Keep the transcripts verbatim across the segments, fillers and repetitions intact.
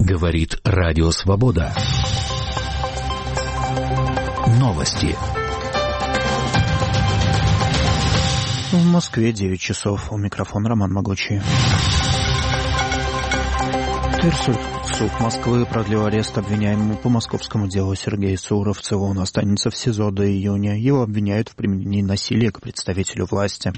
Говорит Радио Свобода. Новости. В Москве девять часов. У микрофона Роман Могучий. Суд Москвы продлил арест обвиняемому по московскому делу Сергея Суровцева. Он останется в СИЗО до июня. Его обвиняют в применении насилия к представителю власти.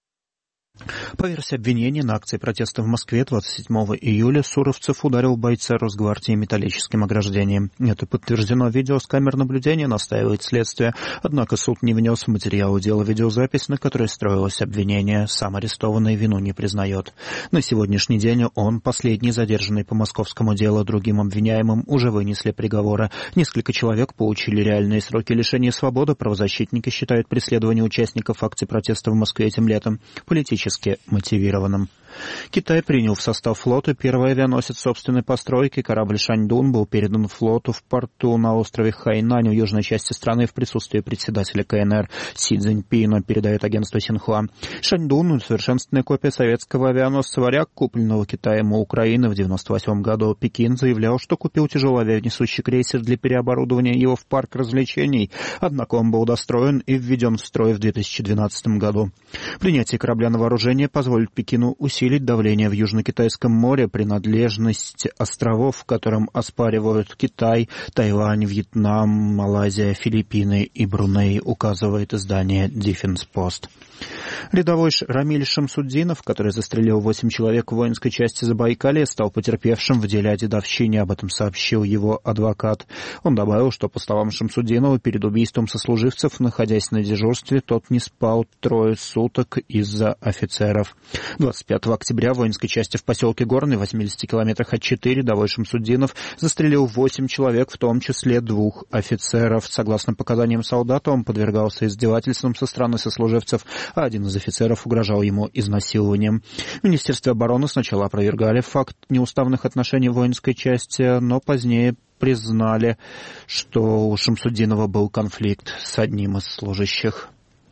По версии обвинения, на акции протеста в Москве двадцать седьмого июля Суровцев ударил бойца Росгвардии металлическим ограждением. Это подтверждено видео с камер наблюдения, настаивает следствие. Однако суд не внес в материалы дела видеозапись, на которой строилось обвинение. Сам арестованный вину не признает. На сегодняшний день он, последний задержанный по московскому делу, другим обвиняемым уже вынесли приговоры. Несколько человек получили реальные сроки лишения свободы. Правозащитники считают преследование участников акций протеста в Москве этим летом политическим мотивированным. Китай принял в состав флота первый авианосец собственной постройки. Корабль «Шаньдун» был передан флоту в порту на острове Хайнань в южной части страны в присутствии председателя КНР Си Цзиньпина, передает агентство Синхуа. «Шаньдун» — усовершенствованная копия советского авианосца «Варяг», купленного Китаем у Украины в девяносто восьмом году. Пекин заявлял, что купил тяжелый авианесущий крейсер для переоборудования его в парк развлечений, однако он был достроен и введен в строй в две тысячи двенадцатом году. Принятие корабля на вооружение позволит Пекину усилить давление в Южно-Китайском море, принадлежность островов, которым оспаривают Китай, Тайвань, Вьетнам, Малайзия, Филиппины и Бруней, указывает издание Defense Post. Рядовой Рамиль Шамсуддинов, который застрелил восемь человек в воинской части Забайкалья, стал потерпевшим в деле о дедовщине. Об этом сообщил его адвокат. Он добавил, что, по словам Шамсуддинова, перед убийством сослуживцев, находясь на дежурстве, тот не спал трое суток из-за офицеров. двадцать пятого октября в воинской части в поселке Горный, в восьмидесяти километрах от Читы, рядовой Шамсуддинов застрелил восемь человек, в том числе двух офицеров. Согласно показаниям солдата, он подвергался издевательствам со стороны сослуживцев, а один из офицеров угрожал ему изнасилованием. В Министерстве обороны сначала опровергали факт неуставных отношений в воинской части, но позднее признали, что у Шамсуддинова был конфликт с одним из служащих.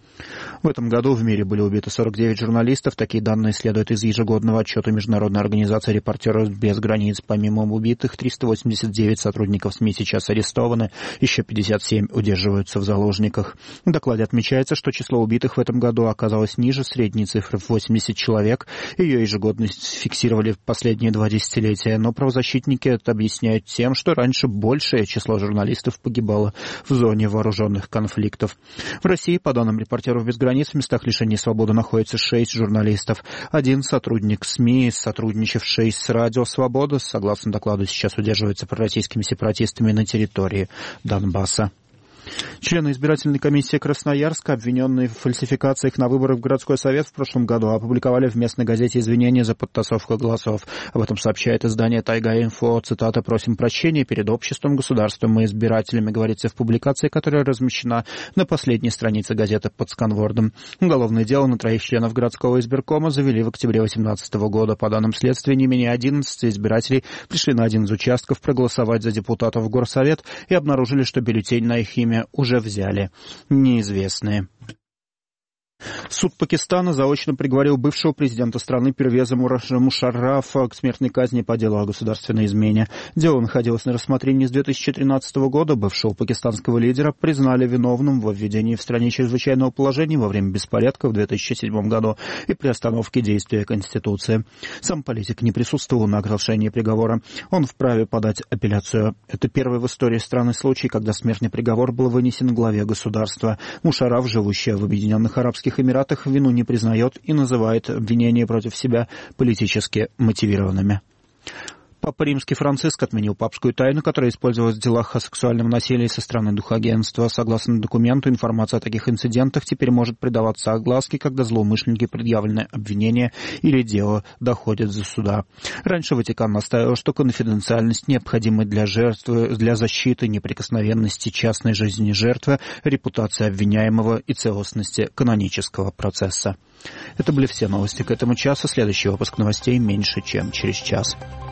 В этом году в мире были убиты сорок девять журналистов. Такие данные следуют из ежегодного отчета Международной организации «Репортеры без границ». Помимо убитых, триста восемьдесят девять сотрудников СМИ сейчас арестованы, еще пятьдесят семь удерживаются в заложниках. В докладе отмечается, что число убитых в этом году оказалось ниже средней цифры в восемьдесят человек. Ее ежегодность фиксировали в последние два десятилетия, но правозащитники это объясняют тем, что раньше большее число журналистов погибало в зоне вооруженных конфликтов. В России, по данным «Репортеров без границ», в местах лишения свободы находится шесть журналистов. Один сотрудник СМИ, сотрудничавший с Радио Свобода, согласно докладу, сейчас удерживается пророссийскими сепаратистами на территории Донбасса. Члены избирательной комиссии Красноярска, обвиненные в фальсификациях на выборах в городской совет в прошлом году, опубликовали в местной газете извинения за подтасовку голосов. Об этом сообщает издание «Тайга-Инфо». Цитата: «Просим прощения перед обществом, государством и избирателями», говорится в публикации, которая размещена на последней странице газеты под сканвордом. Уголовное дело на троих членов городского избиркома завели в октябре две тысячи восемнадцатого года. По данным следствия, не менее одиннадцати избирателей пришли на один из участков проголосовать за депутатов в горсовет и обнаружили, что бюллетень на их имя уже взяли неизвестные. Суд Пакистана заочно приговорил бывшего президента страны Первеза Мушаррафа к смертной казни по делу о государственной измене. Дело находилось на рассмотрении с две тысячи тринадцатого года. Бывшего пакистанского лидера признали виновным во введении в стране чрезвычайного положения во время беспорядков в две тысячи седьмом году и приостановке действия Конституции. Сам политик не присутствовал на оглашении приговора. Он вправе подать апелляцию. Это первый в истории страны случай, когда смертный приговор был вынесен главе государства. Мушарраф, живущий в Объединенных Арабских Эмиратах, вину не признает и называет обвинения против себя политически мотивированными. Папа Римский Франциск отменил папскую тайну, которая использовалась в делах о сексуальном насилии со стороны духагентства. Согласно документу, информация о таких инцидентах теперь может придаваться огласке, когда злоумышленники предъявлены обвинения или дело доходит до суда. Раньше Ватикан настаивал, что конфиденциальность необходима для жертвы, для защиты неприкосновенности частной жизни жертвы, репутации обвиняемого и целостности канонического процесса. Это были все новости к этому часу. Следующий выпуск новостей меньше, чем через час.